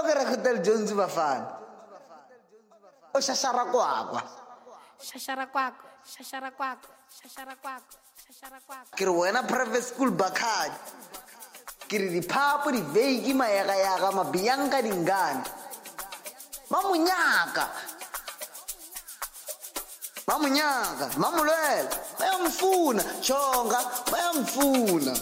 ke re Hotel Jones bafana o shashara kwakwa ke re wena private school bakhadi ke re diphapo diveiki mayaga mabiyanka dingane mamunyaka mamulwela bayamfuna chonga bayamfuna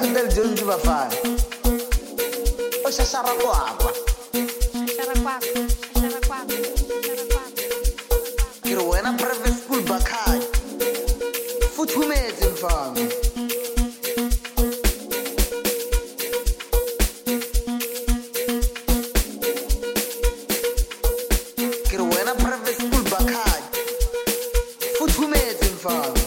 Hotel Jones bafana. O shashara kwapa. Kiri wena private school bakhaya. Futhumetse mfana. Kiri wena private school bakhaya. Futhumetse mfana.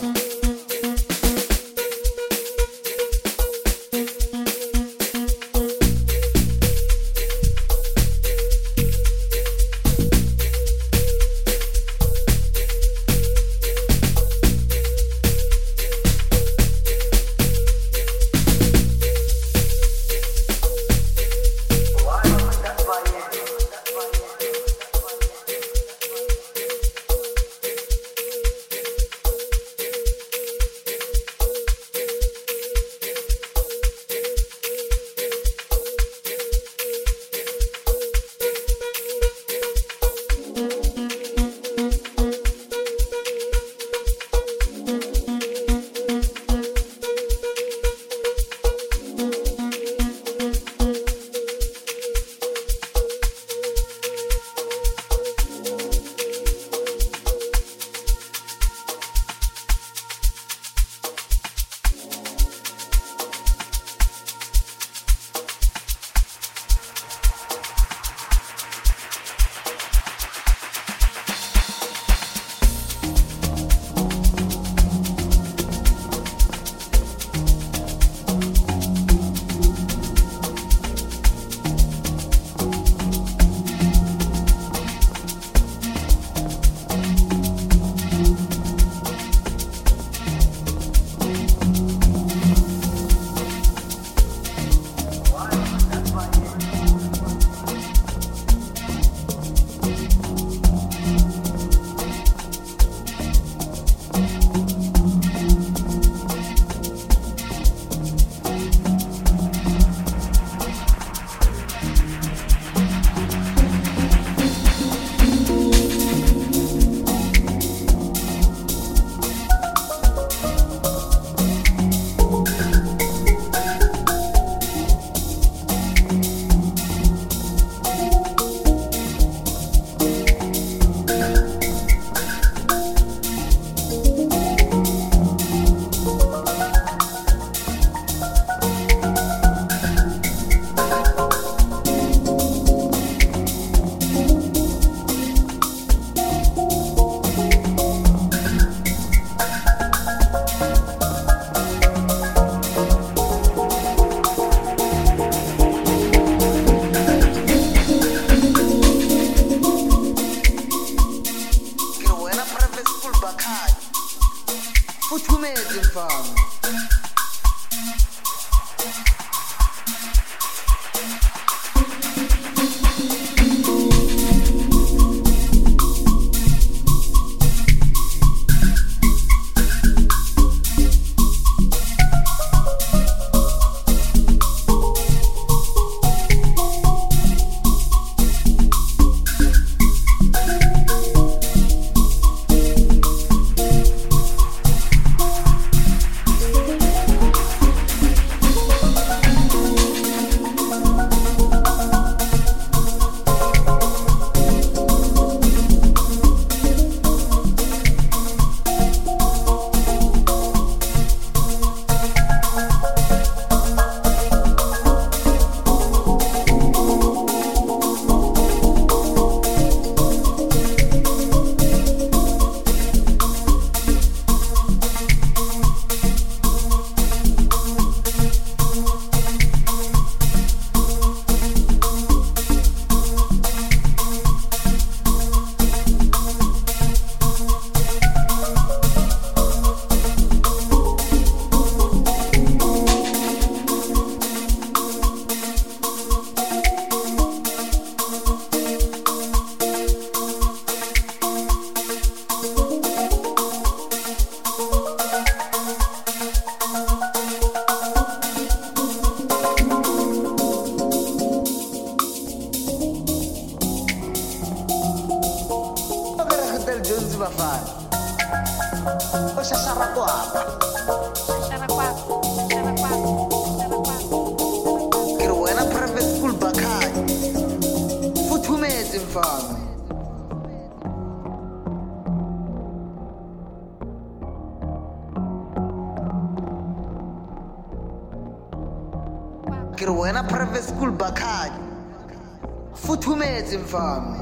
Futhumetse mfana. Jones bafana. O shashara kwapa. ke re wena private school bakhadi futhumetse mfami.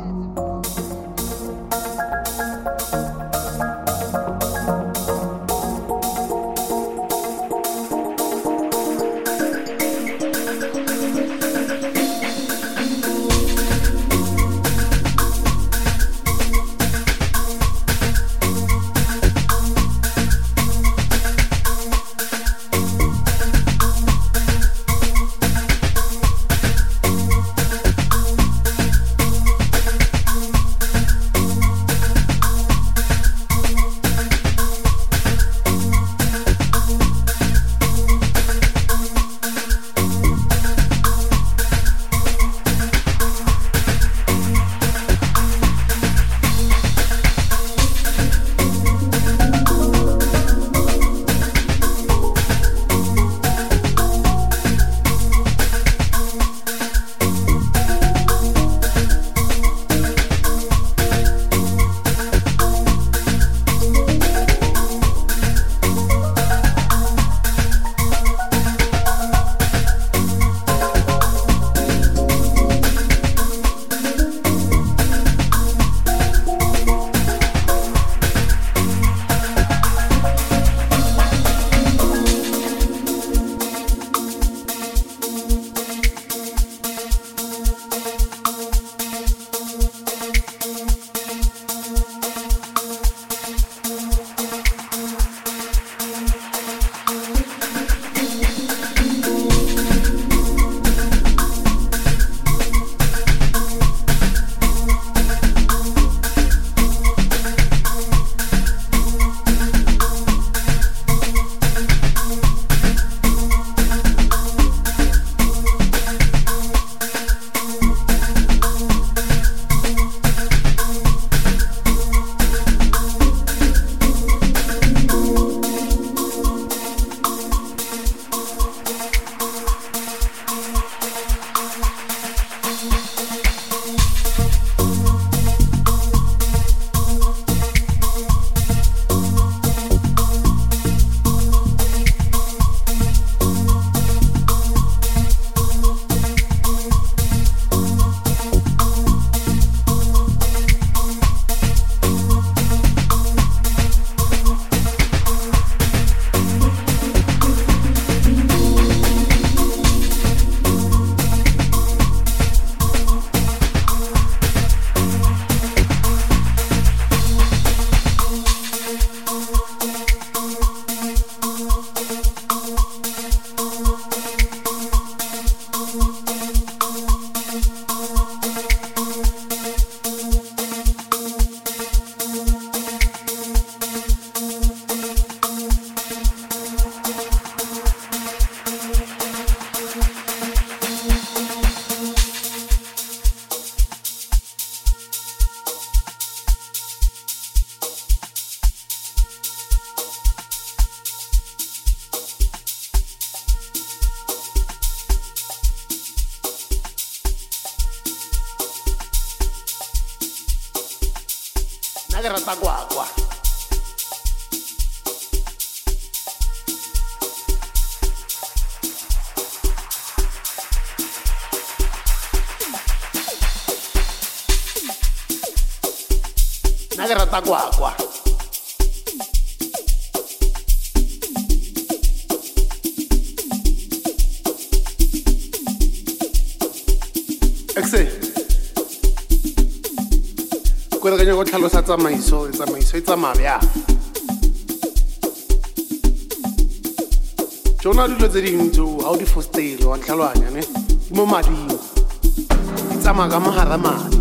ke rata kwakwa. Nna ke rata kwakwa. Ke re go tlhalosa tsamaiso e tsamaya bjang. Tsona dilo tse dingwe tseo ga o di fostele wa ntlhaloganya ne di mo mading di tsamaya ka mogara madi.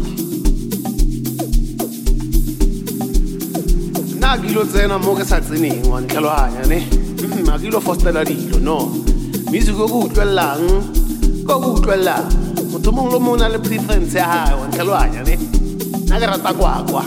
Nna ke ilo tsena mo ke sa tseneng wa ntlhaloganya ne ga ke ilo fostela dilo no music o ke utlwelelang motho mongwe le mongwe na le preference ya gae wa ntlhaloganya ne. Nna ke rata kwakwa.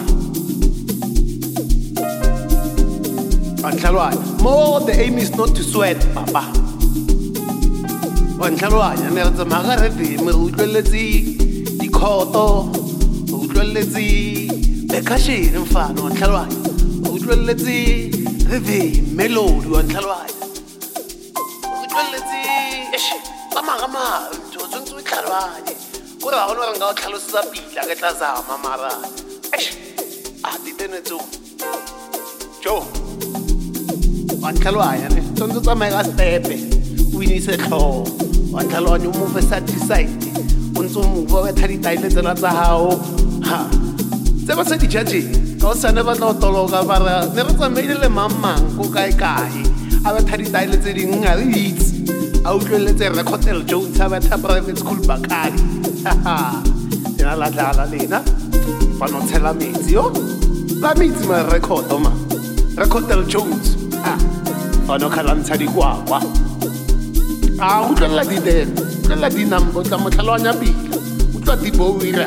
Wantlhaloganya more the aim is not to sweat papa. Wantlhaloganya ne re tsamaya ka rhythm re utlweletse dikhoto re utlweletse percussion mfana wantlhaloganya re utlweletse rhythm melody wantlhaloganya re utlweletse tsamaya ka madi o tshwanetse o tlhaloganye kore ga gone gore nka o tlhalosetsa pila ke tla zama mara a ditenetseo jo wa ntlhaloganya ne tshwanetse o tsamaye ka stepe o inise tlhogo wa ntlhaloganya o mofe side to side o ntse o move o betha ditaile tsela tsa gago tse ba se di judging ka o sane ba tla o toloka bara ne re tsamaile le mang ko kae a betha ditaile tse dingwe a re itse a utlweletse Recordel Jones a betha private school Bakari ena la dlala lena fa no tshela metsi yo la metsi ma record ma Recordel Jones fa no khalantsha dikwakwa utlwela didele utlwela dinambo tla motlhalwanya pila utlwa dibowira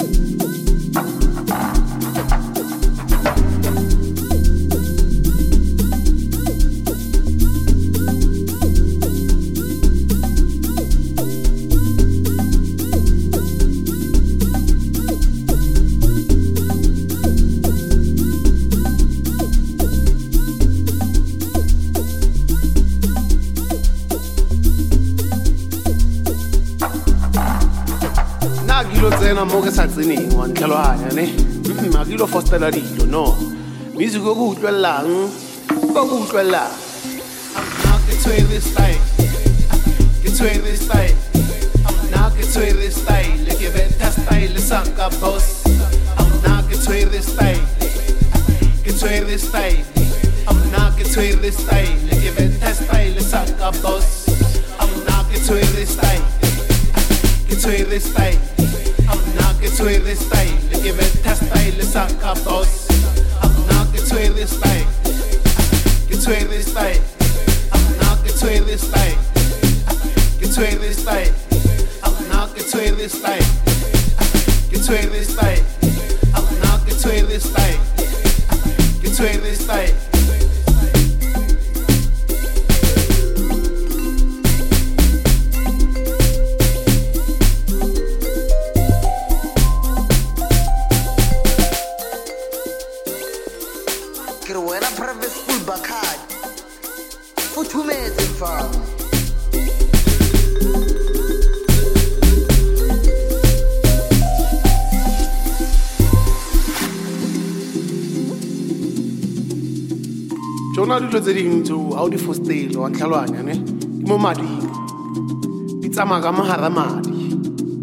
tsena mo ke sa tseneng wa ntlhaloganya ne a ke ilo fostela dilo no music o go utlwellang nna ke tshwere style nna ke tshwere style ke beta style sa ka boss nna ke tshwere style nna ke tshwere style ke beta style sa ka boss nna ke tshwere style I'm not get to this style, give it a style, suck a boss. I'm not get to this style, get to this style. I'm not get to this style, get to this style. I'm not get to this style, get to this style. I'm not get to this style, get to this style. Private school Bakad for 2 minutes fam Jona dilo tse ding tso ha o di fostele wa ntlhalwanya ne ke mo mading di tsamaya ka mahara madi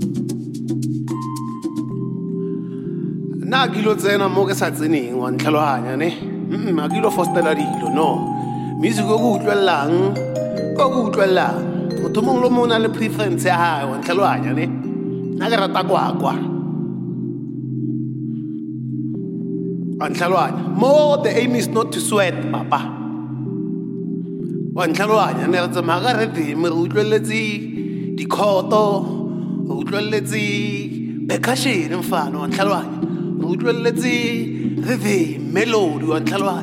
na ke lo tsena mo ke sa tseneng wa ntlhalwanya ne a ke ilo fostela dilo no music o go utlwellang motho mongwe le mongwe na le preference ya hae wa ntlhaloganya ne nna ke rata kwakwa wa ntlhaloganya more the aim is not to sweat papa wa ntlhaloganya ne re tsamaya ka rhythm re utlweletse dikhoto re utlweletse percussion mfana wa ntlhaloganya re utlweletse rhythm melody wa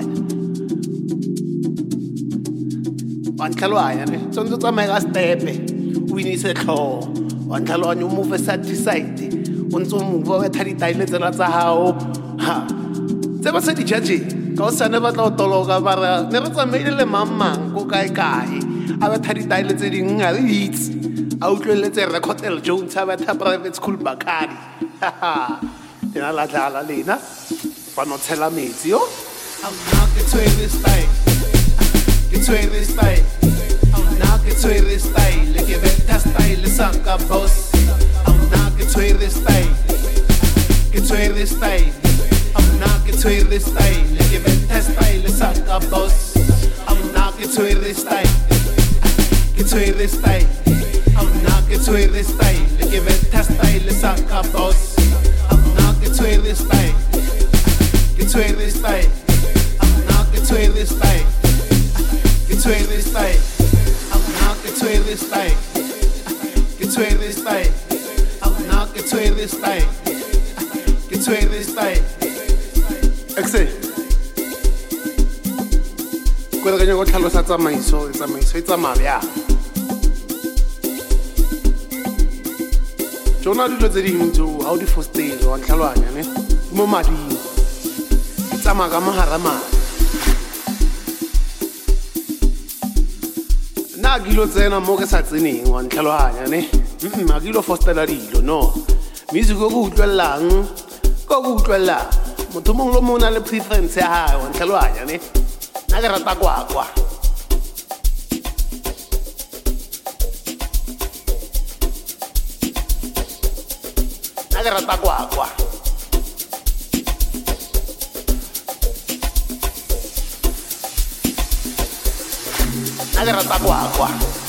ntlhaloganya ne tshwanetse o tsamaye ka stepe o inise tlhogo wa ntlhaloganya o move side to side o ntse o move o betha ditaile tsela tsa gago tse ba se di judging ka o sane ba tla o toloka bara ne re tsamaile le mang ko kae a betha ditaile tse dingwe a re itse a utlweletse Recordel Jones a betha private school Bakari ena la dlala lena fa no tshela metsi yo I'm not get to this style, get to this style. I'm not get to this style, give it a style, suck a boss. I'm not get to this style, get to this style. I'm not get to this style, give it a style, suck a boss. I'm not get to this style, get to this style. I'm not get to this style, give it a style, suck a boss. I'm not get to this style, get to this style. Get to this style, get to this style. I'm not get to this style, get to this style. I'm not get to this style, get to this style. Exe, kwela kanya go tlhalosa tsamaiso e tsamaya. Jona dilo tse dingwe tso ha o di fostele wa ntlhaloganya ne mo mading e tsamaya ka mahara madi nna ke ilo tsena mo ke sa tseneng wa ntlhaloganya ne a ke ilo fostela dilo no music o go utlwellang motho mongwe lo mongwe o na le preference ya gae wa ntlhaloganya ne nna ke rata kwakwa nna ke rata kwakwa nna ke rata kwakwa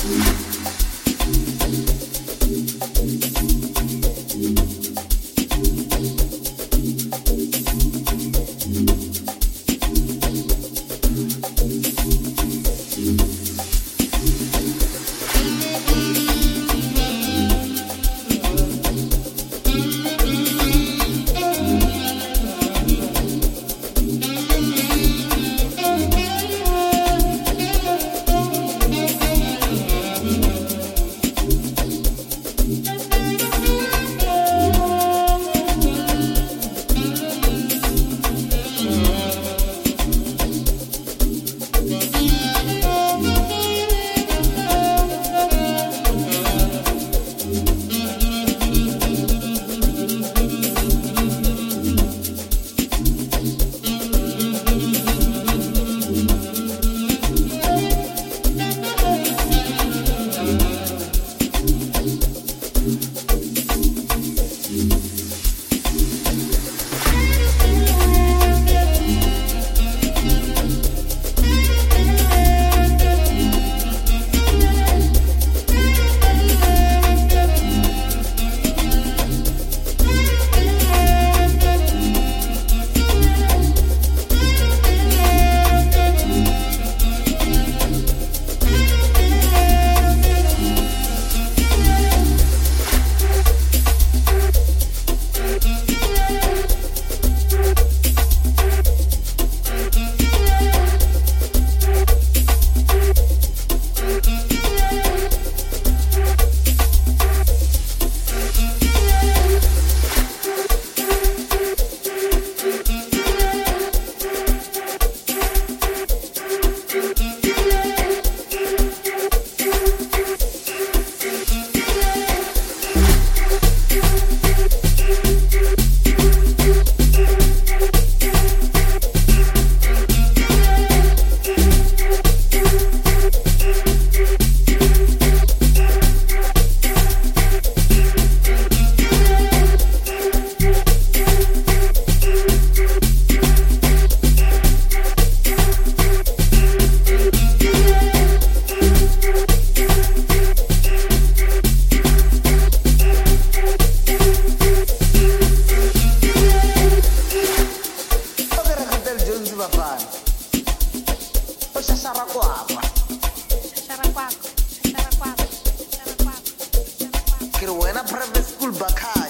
Kiri wena private school bakhaya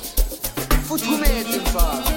futhumetse mfana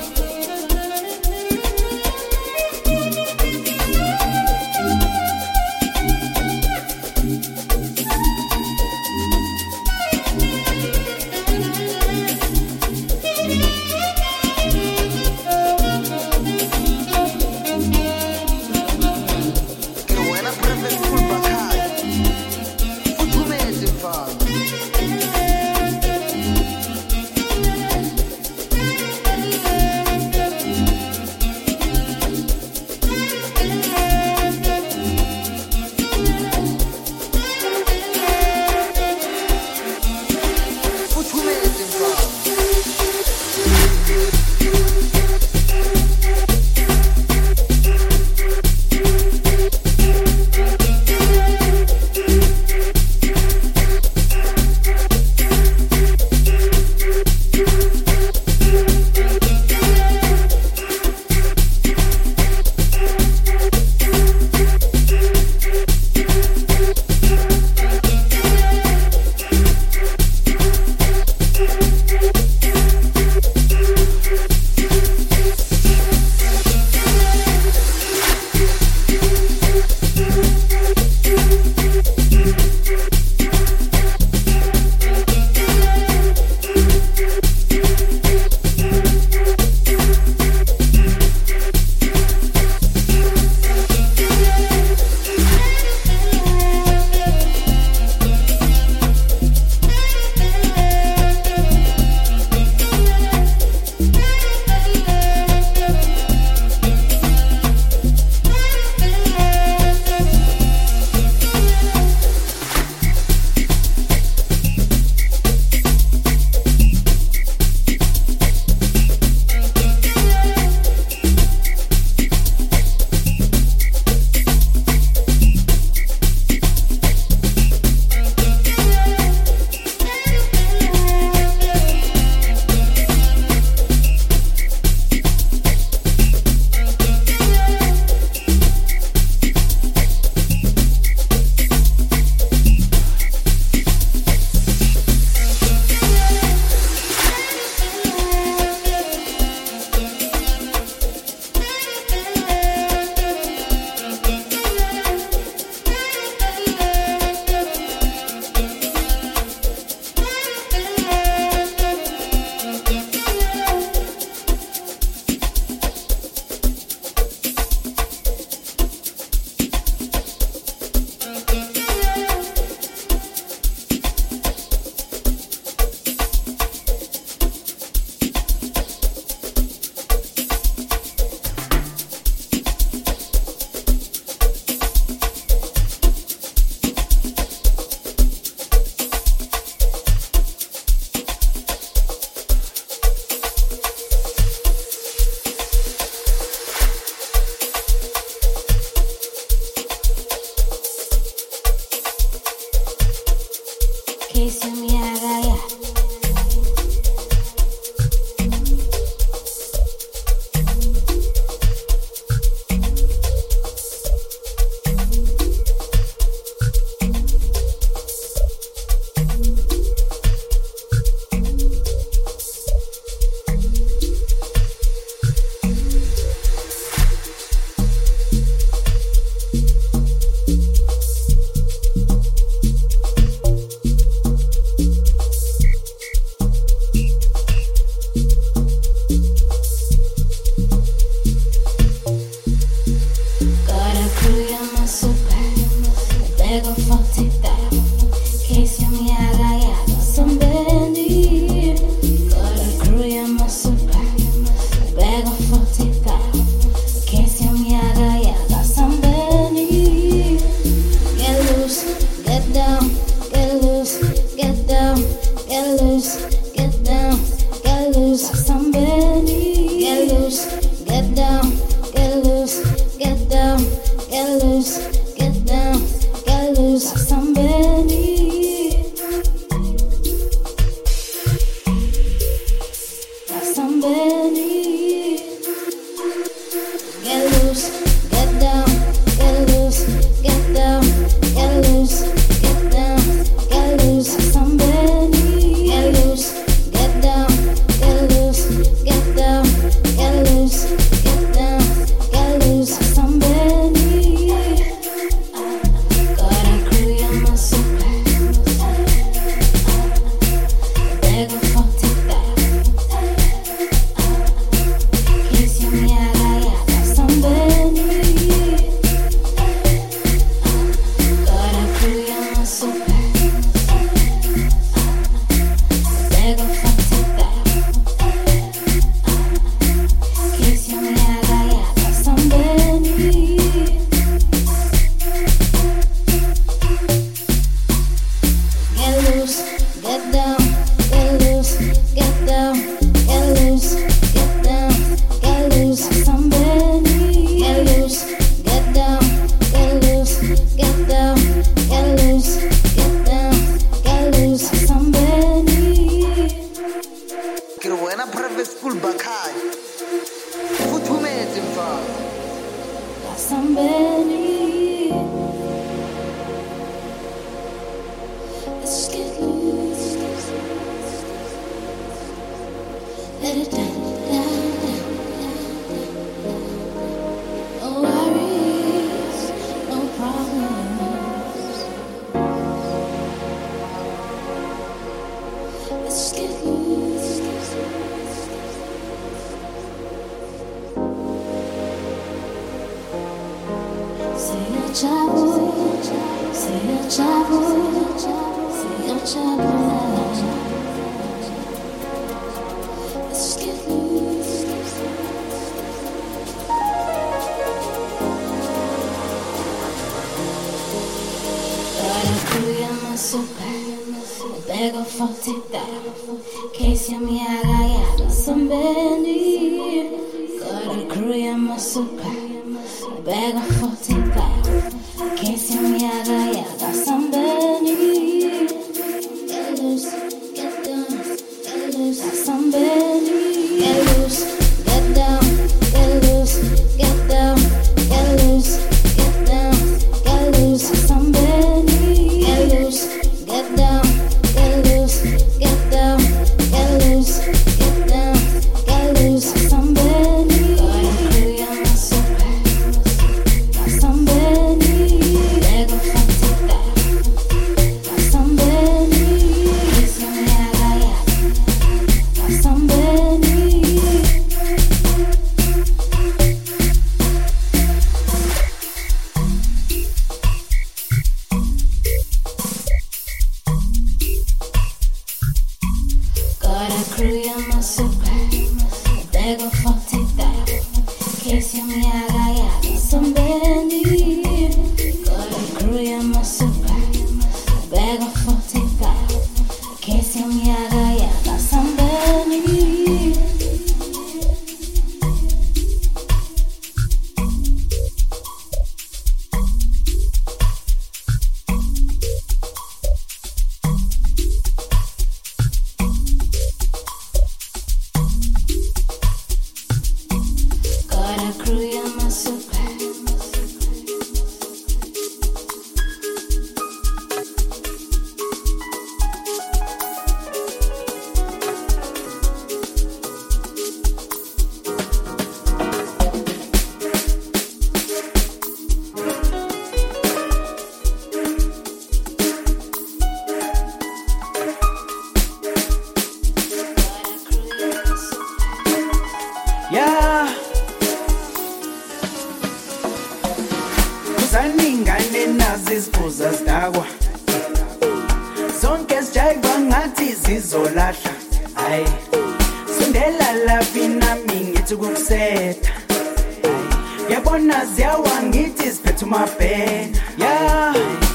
jive ngathi zizolahla hayi sondela laphi nami ngithi kukusetha yabona ziyawa ngithi siphethe umabhena ya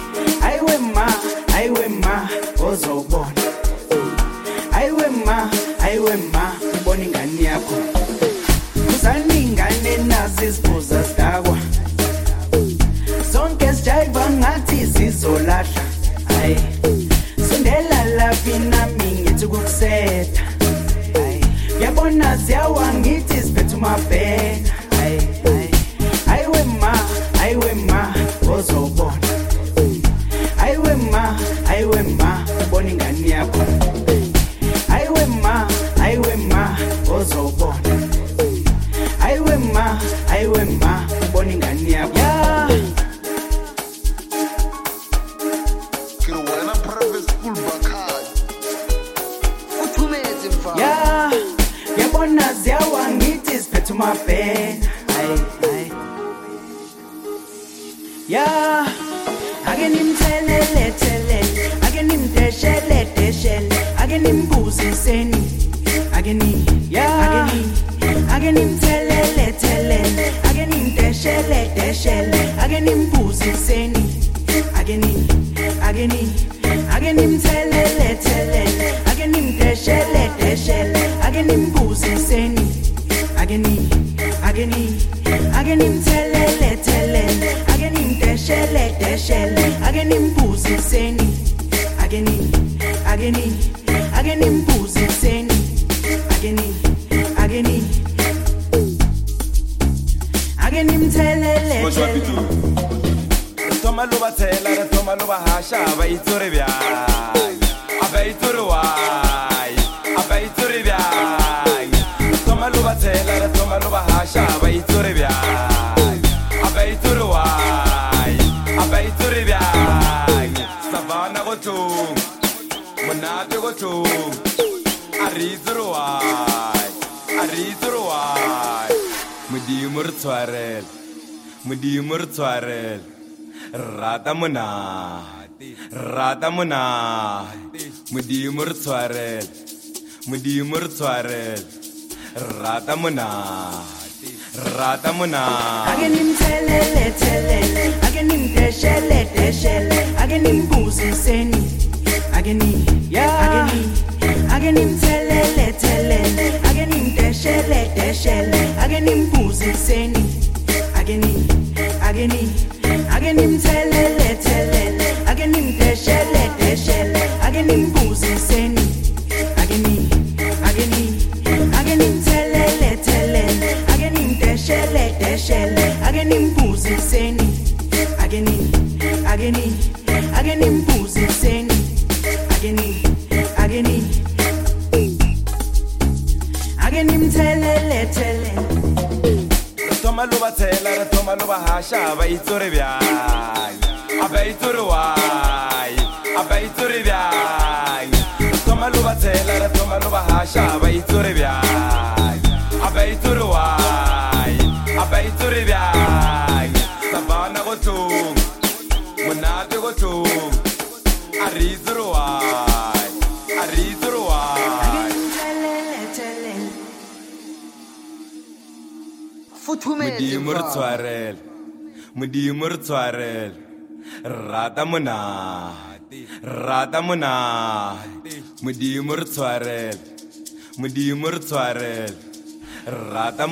ayiwe ma ozobona ayiwe ma ubona ingane yakho uzani ingane nazi isibuza sidakwa zonke sijayiva ngathi zizolahla hayi sondela laphi nami ngithi kukusetha hayi yabona ziyawa ngithi siphethe umabhena ayiwe ma ozobona ayiwe ma ubona ingane yakho ayiwe ma ozobona ayiwe ma ubona ingane yakho yabona ziyawa ngithi siphethe umabhena ake nimthelele ake nimdeshele ake nimbuziseni ake nimthelele ake nimdeshele ake nimbuziseni ake nimthelele ake nimdeshele ake nimbuziseni ake nimthelele ake nimdeshele ake nimbuziseni ake nimbuziseni ake nimthelele toma lo bathela toma lo bahasha abaitsore bya abaitsore wai abaitsore bya toma lo bathela toma lo bahasha abaitsore bya abaitsore wai abaitsore bya savana go tu monate go tu arizore wai mudimur tswarel rata monate mudimur tswarel rata monate ake nimthelele ake nimdeshele ake nimbuziseni ake nimthelele ake nimdeshele ake nimbuziseni ake nimthelele ake nimdeshele ake nimbuziseni ake nimthelele ake nimdeshele ake nimbuziseni ake nimbuziseni ake nimthelele toma lo bathela toma lo bahasha abaitsore bya abaitsore wai abaitsore bya toma lo bathela toma lo bahasha abaitsore bya abaitsore wai abaitsore bya savana go tu monate go tu arizore wai mudimur tswarel rata monate mudimur tswarel rata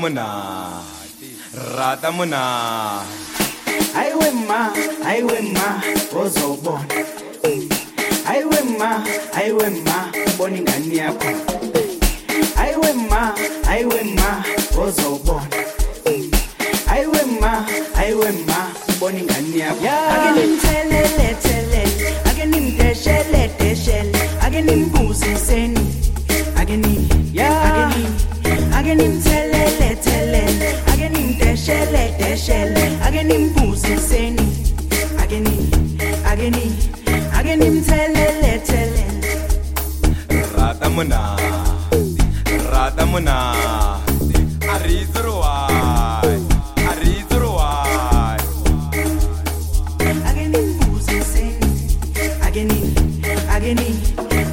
monate ayiwe ma ozobona ayiwe ma ubona ingane yakho ayiwe ma ozobona ayiwe ma ubona ingane yakho ake nimthelele ake nimdeshele ake nimbuziseni ake nimthelele ake nimdeshele ake nimbuziseni ake nimthelele rata monate arizore wai ake nimbuziseni ake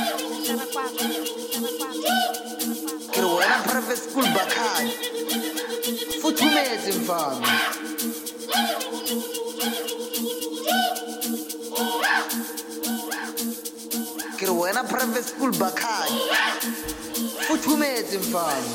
ke re wena private school bakhadi futhumetse mfana ke re wena private school bakhadi futhumetse mfana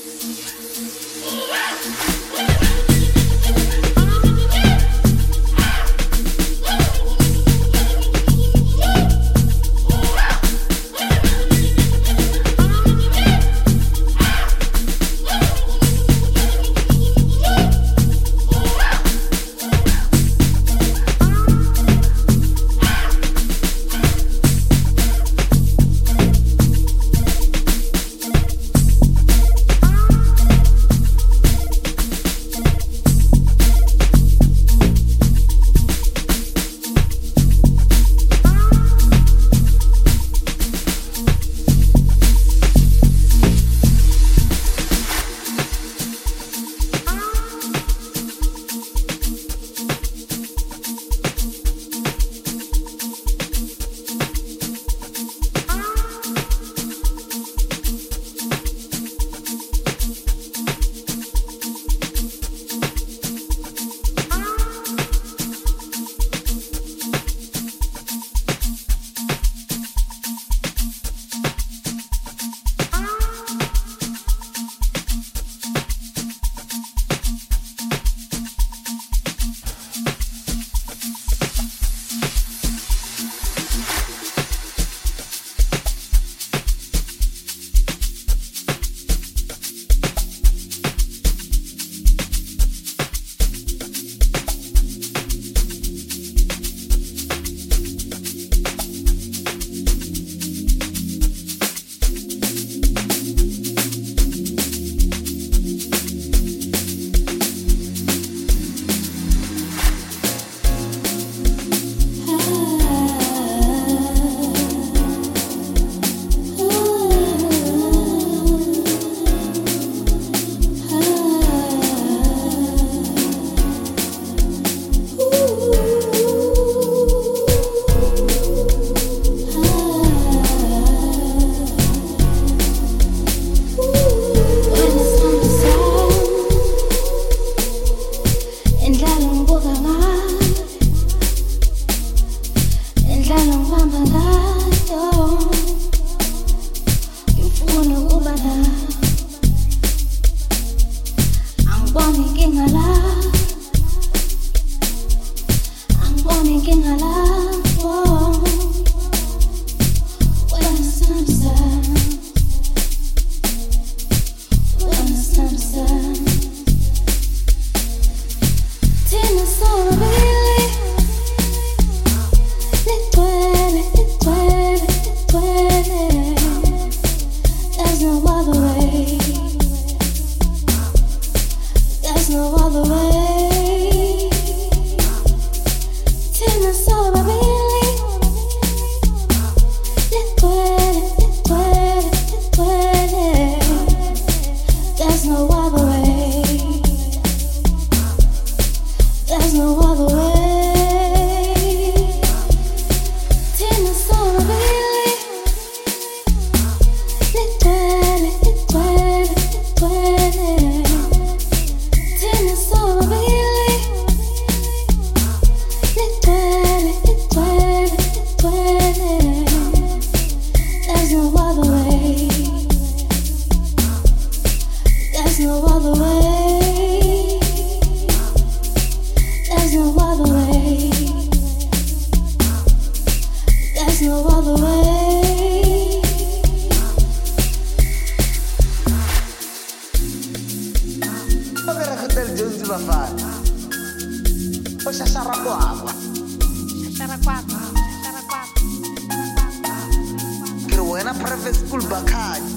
ke re wena private school bakhadi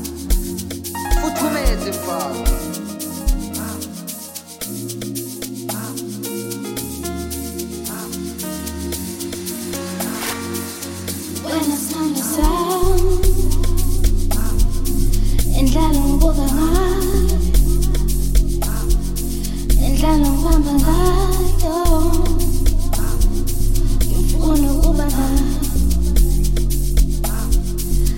futhumetse mfana Indlala ngibuka ngayo, indlala ngihamba ngayo, ngifuna ukuba nayo,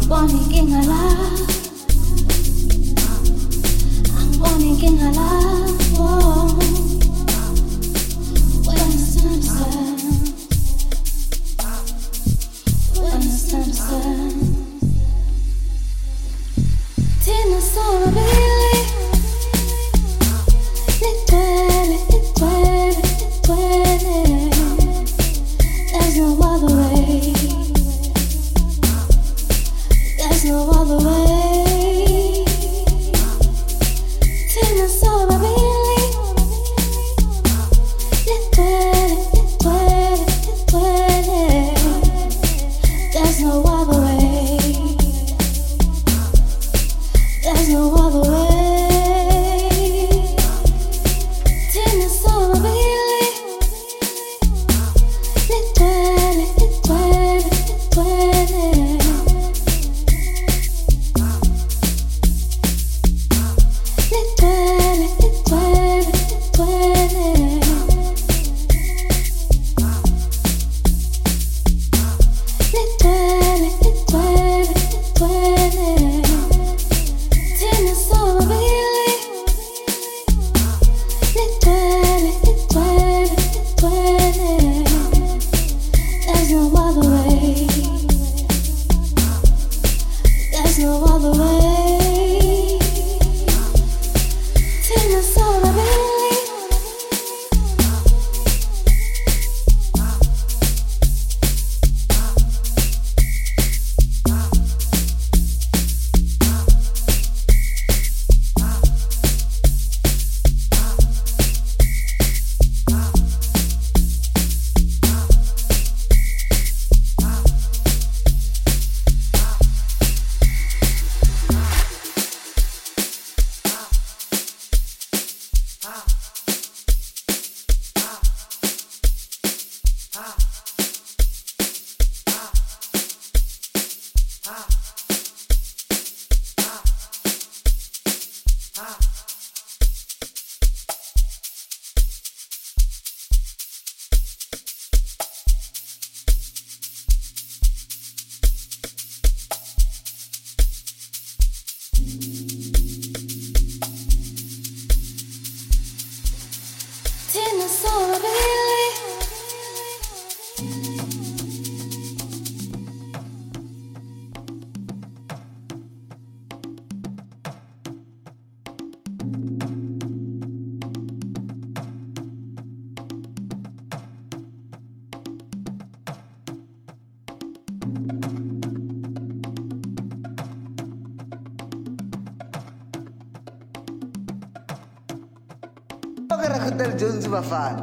Hotel Jones bafana.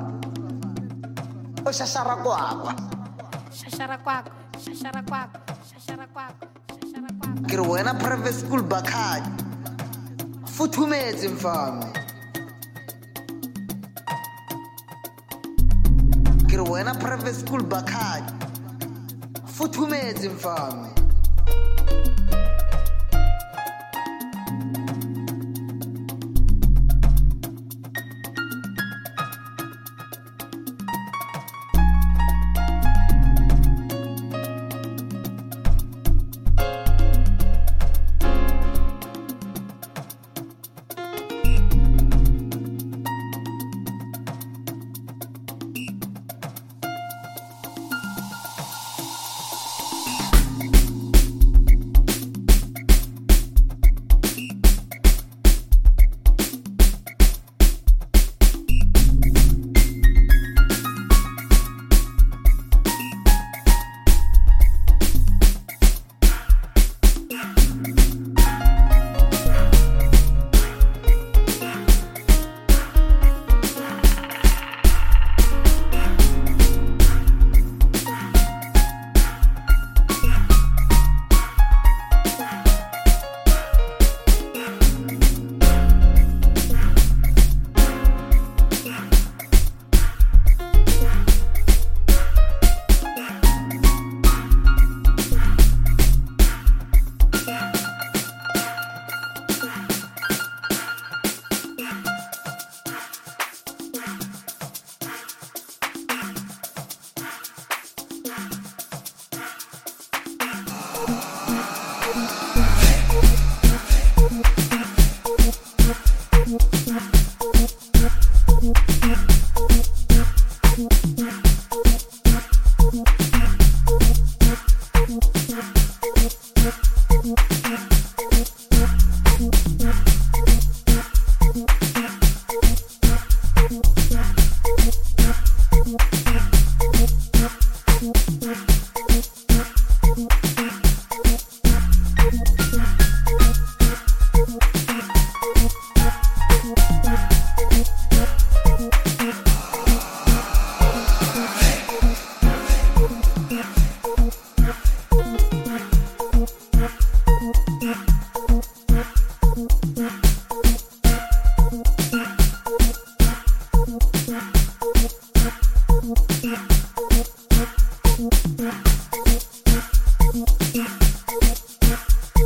Oshashara kwakwa. Shashara kwakwa, shashara kwakwa, shashara kwakwa, shashara kwakwa. Ke re wena private school bakhadi. Futhumetse mfana. Ke re wena private school bakhadi. Futhumetse mfana.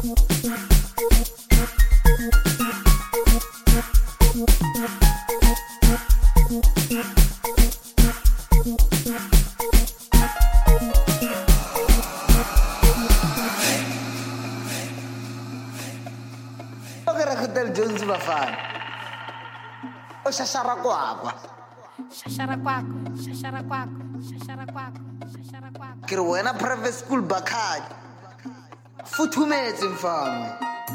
Okay, Hotel Jones bafana. O shashara kwakwa. Shashara kwakho, shashara kwakho, shashara kwakho, shashara kwakho. Ke re wena private school bakhadi. Futhumetse mfana.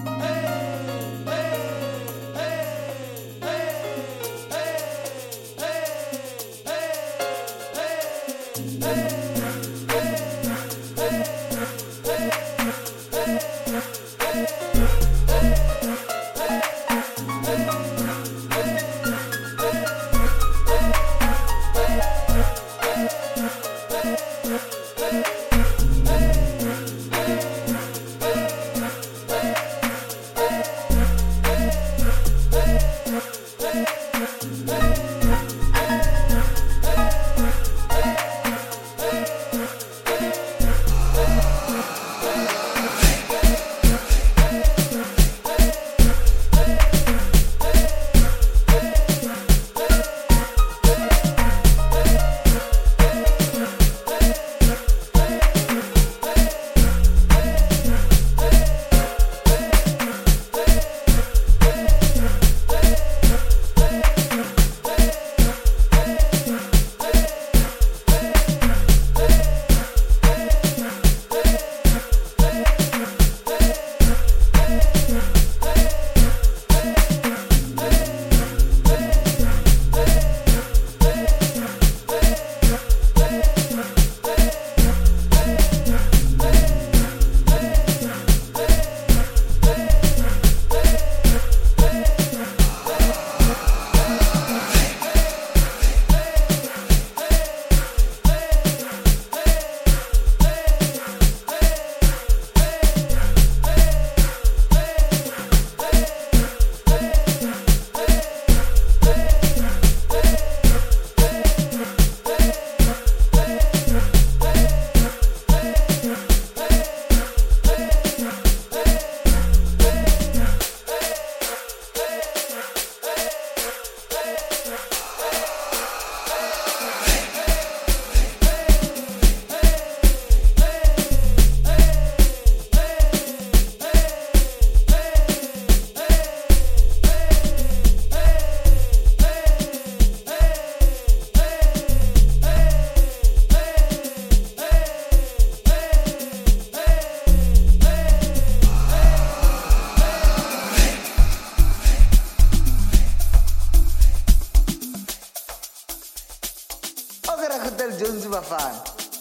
Hotel Jones bafana.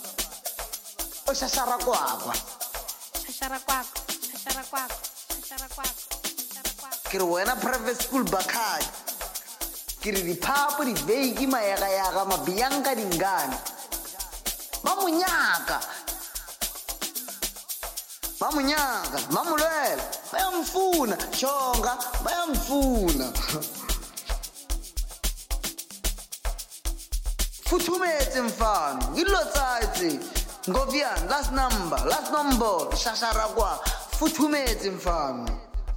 O shashara kwakwa. Shashara kwakho, shashara kwakho, shashara kwakho, shashara kwakho. Ke re wena private school bakhadi. Ke re diphapo diveiki mayaga-yaga mabiyanka dingane. Ba monyaka, ba molwela, bayamfuna, Chonga, bayamfuna. Futhumetse mfana, ngilotsaitse. Ngovian, last number, shashara kwa. Futhumetse mfana.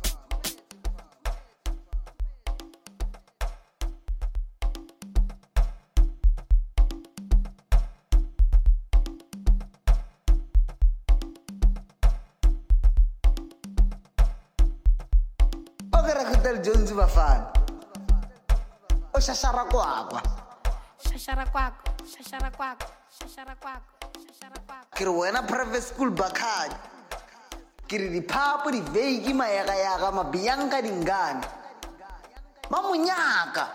Hotel Jones bafana. O shashara kwakwa. Shashara kwakho, shashara kwakho, shashara kwakho, shashara kwakho. Ke re wena private school bakhadi. Ke re diphapo diveiki mayaga-yaga mabiyanka dingane. Ba monyaka,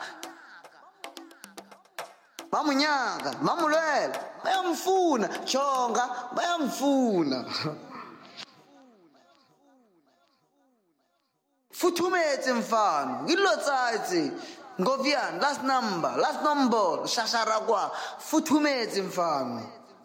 ba molwela, bayamfuna, Chonga, bayamfuna. Futhumetse mfana, ngilotsaitse. Ngovian, last number, shashara kwa. Futhumetse mfana.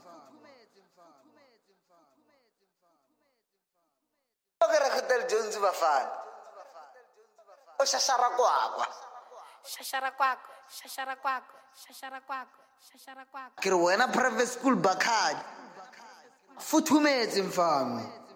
Hotel Jones bafana. O shashara kwakwa. Shashara kwakho, shashara kwakho, shashara kwakho, shashara kwakho. Ke re wena private school bakhadi. Futhumetse mfana.